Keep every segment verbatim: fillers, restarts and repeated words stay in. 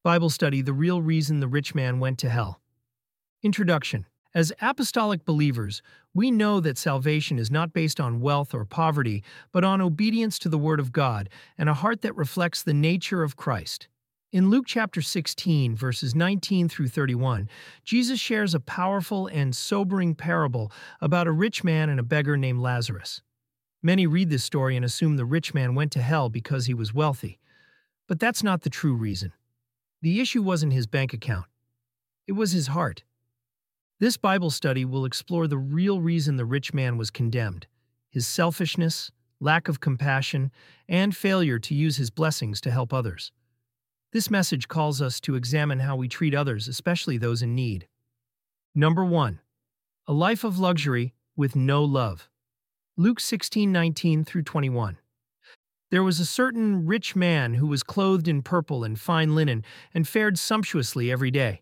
Bible study, The Real Reason the Rich Man Went to Hell. Introduction. As apostolic believers, we know that salvation is not based on wealth or poverty, but on obedience to the Word of God and a heart that reflects the nature of Christ. In Luke chapter sixteen, verses nineteen through thirty-one, Jesus shares a powerful and sobering parable about a rich man and a beggar named Lazarus. Many read this story and assume the rich man went to hell because he was wealthy. But that's not the true reason. The issue wasn't his bank account. It was his heart. This Bible study will explore the real reason the rich man was condemned: his selfishness, lack of compassion, and failure to use his blessings to help others. This message calls us to examine how we treat others, especially those in need. Number one. A life of luxury with no love. Luke sixteen nineteen through twenty-one. There was a certain rich man who was clothed in purple and fine linen and fared sumptuously every day.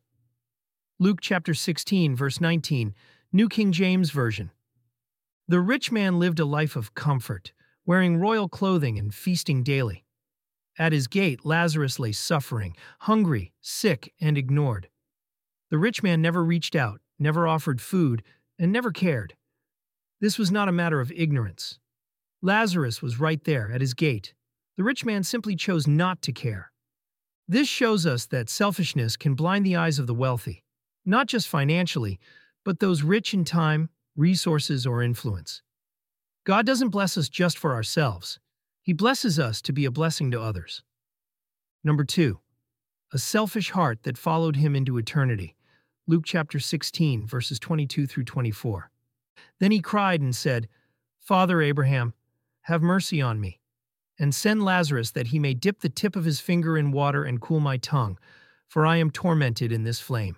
Luke chapter sixteen, verse nineteen, New King James Version. The rich man lived a life of comfort, wearing royal clothing and feasting daily. At his gate, Lazarus lay suffering, hungry, sick, and ignored. The rich man never reached out, never offered food, and never cared. This was not a matter of ignorance. Lazarus was right there at his gate. The rich man simply chose not to care. This shows us that selfishness can blind the eyes of the wealthy, not just financially, but those rich in time, resources, or influence. God doesn't bless us just for ourselves. He blesses us to be a blessing to others. Number two. A selfish heart that followed him into eternity. Luke chapter sixteen, verses twenty-two through twenty-four. Then he cried and said, "Father Abraham, have mercy on me, and send Lazarus that he may dip the tip of his finger in water and cool my tongue, for I am tormented in this flame."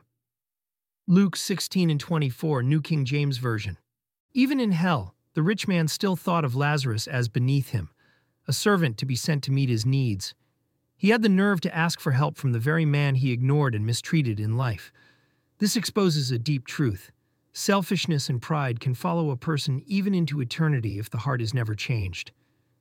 Luke sixteen and twenty-four, New King James Version. Even in hell, the rich man still thought of Lazarus as beneath him, a servant to be sent to meet his needs. He had the nerve to ask for help from the very man he ignored and mistreated in life. This exposes a deep truth. Selfishness and pride can follow a person even into eternity if the heart is never changed.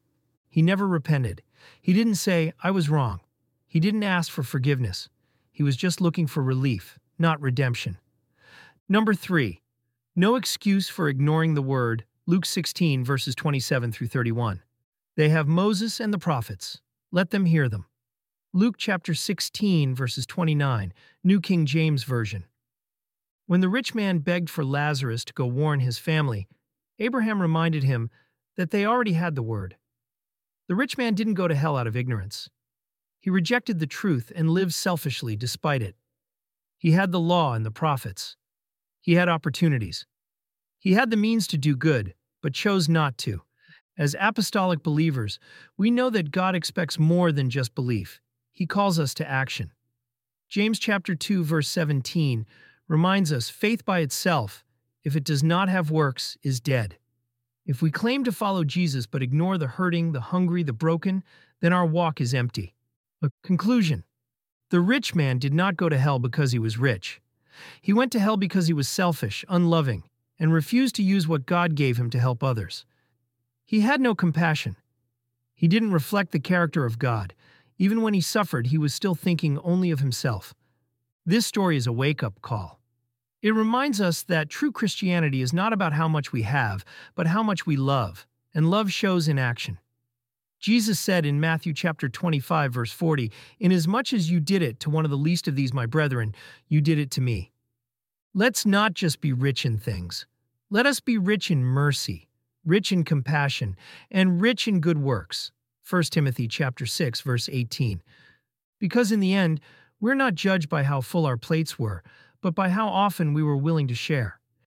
He never repented. He didn't say, "I was wrong." He didn't ask for forgiveness. He was just looking for relief, not redemption. Number three. No excuse for ignoring the word. Luke sixteen, verses twenty-seven through thirty-one. They have Moses and the prophets. Let them hear them. Luke chapter sixteen, verses twenty-nine, New King James Version. When the rich man begged for Lazarus to go warn his family, Abraham reminded him that they already had the word. The rich man didn't go to hell out of ignorance. He rejected the truth and lived selfishly despite it. He had the law and the prophets. He had opportunities. He had the means to do good, but chose not to. As apostolic believers, we know that God expects more than just belief. He calls us to action. James chapter two, verse seventeen, reminds us faith by itself, if it does not have works, is dead. If we claim to follow Jesus but ignore the hurting, the hungry, the broken, then our walk is empty. A conclusion. The rich man did not go to hell because he was rich. He went to hell because he was selfish, unloving, and refused to use what God gave him to help others. He had no compassion. He didn't reflect the character of God. Even when he suffered, he was still thinking only of himself. This story is a wake-up call. It reminds us that true Christianity is not about how much we have, but how much we love, and love shows in action. Jesus said in Matthew chapter twenty-five, verse forty, "Inasmuch as you did it to one of the least of these my brethren, you did it to me." Let's not just be rich in things. Let us be rich in mercy, rich in compassion, and rich in good works. First Timothy chapter six, verse eighteen. Because in the end, we're not judged by how full our plates were, but by how often we were willing to share.